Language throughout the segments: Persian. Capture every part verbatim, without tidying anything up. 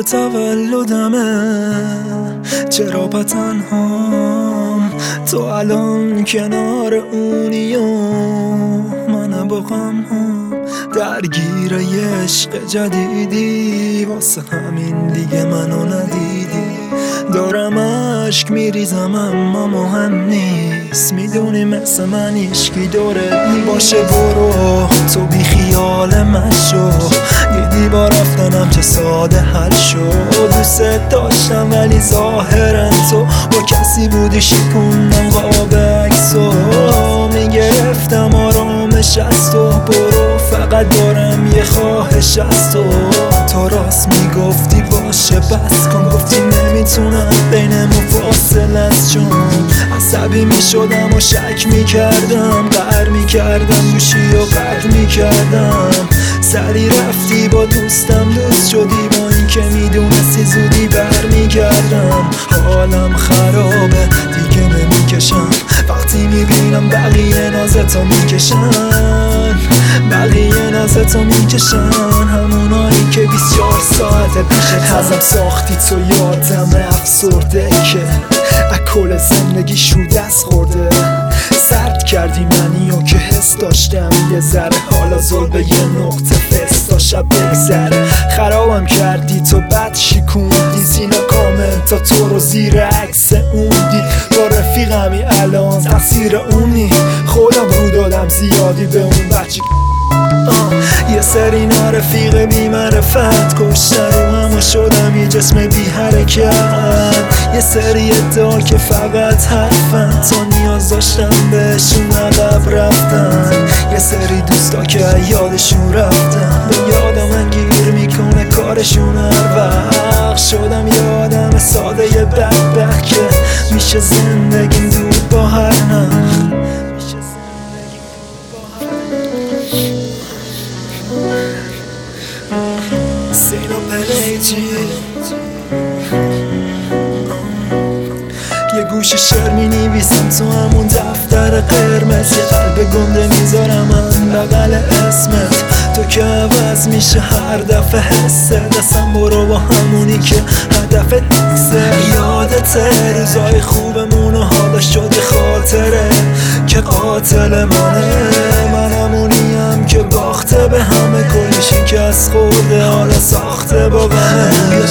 تولدمه، چرا با تنهام تو الان کنار اونی و من با غم هم درگیر یه عشق جدیدی، واسه همین دیگه منو ندیدی. دارم عشق میریزم اما مهم نیست، میدونی مثل من هیچکی دورت نیست. باشه برو تو بی خیال من شو، دیدی با رفتنم چه ساده حل شد. دوست داشتم ولی ظاهرا تو با کسی بودی، شکوندم قاب عکسو میگرفتم آرامش از تو. برو فقط دارم یه خواهش از تو، تو راست میگفتی باشه بس کن، گفتی نمیتونم بینمون فاصله است، چون عصبی میشدم و شک میکردم، قهر میکردم گوشی و قطع میکردم. سری رفتی با دوستم دوست شدی، با این که میدونستی زودی برمیگردم. حالم خرابه دیگه نمیکشم وقتی میبینم بقیه نازتو میکشن، بقیه نازتو میکشن، همونایی که بیست و چهار ساعت پیشت ازم ساختی تو یادم افسرده که اکل زندگی شو دست خورده. سرد کردی منی و که حس داشتم یه ذره، حالا زل به یه نقطه فستا شب بگذره. خرابم کردی تو بد شکوندی، زینا کامل تا تو رو زیر عکس اوندی. با رفیقمی الان تقصیر اونی، خودم رو دادم زیادی به اون بچه. یه سری نارفیق بی معرفت کشتن رو هم و شدم یه جسم بی حرکت. یه سری ادعا که فقط حرفن، تا نیاز داشتم بهشون عقب رفتن. یه سری دوستا که یادشون رفتن، به یادم من گیر میکنه کارشون هر وقت. شدم یه آدم ساده یه بدبخت که میشه زندگیم دود با هر نخ. سینا پلیجی یه گوش شعر می نویسم تو همون دفتر قرمز، یه قلب گنده میذارم من بغل اسمت. تو که عوض میشه هر دفعه حسه دستم، برو با همونی که هدفت نیسته. یادته روزای خوبمون و حالا شدی خاطره که قاتل منه. من همونیم که باخته به همه، کلی شکست خورده حالا ساخته با غمه. روی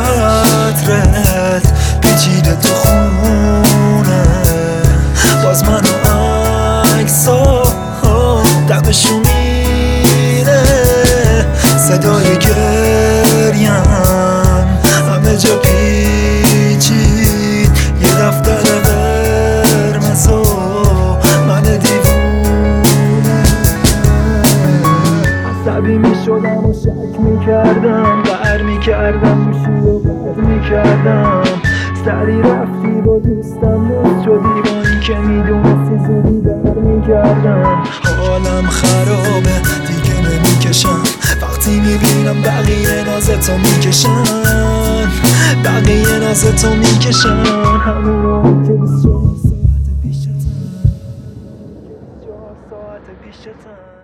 عطرت پیچیده تو خونه، باز من و عکسا دمشون میره. صدای گریم همه جا پیچید، یه دفتر قرمز و من دیوونه. عصبی میشدم و شک میکردم، قهر میکردم گوشی و قطع میکردم. سری رفتی با دوستم دوست شدی، با این که میدونستی زودی برمیگردم. حالم خرابه دیگه نمیکشم وقتی میبینم بقیه نازتو میکشن، بقیه نازتو میکشن، همون که بیست و چهار ساعت پیشتن، بیست و چهار ساعت پیشتن.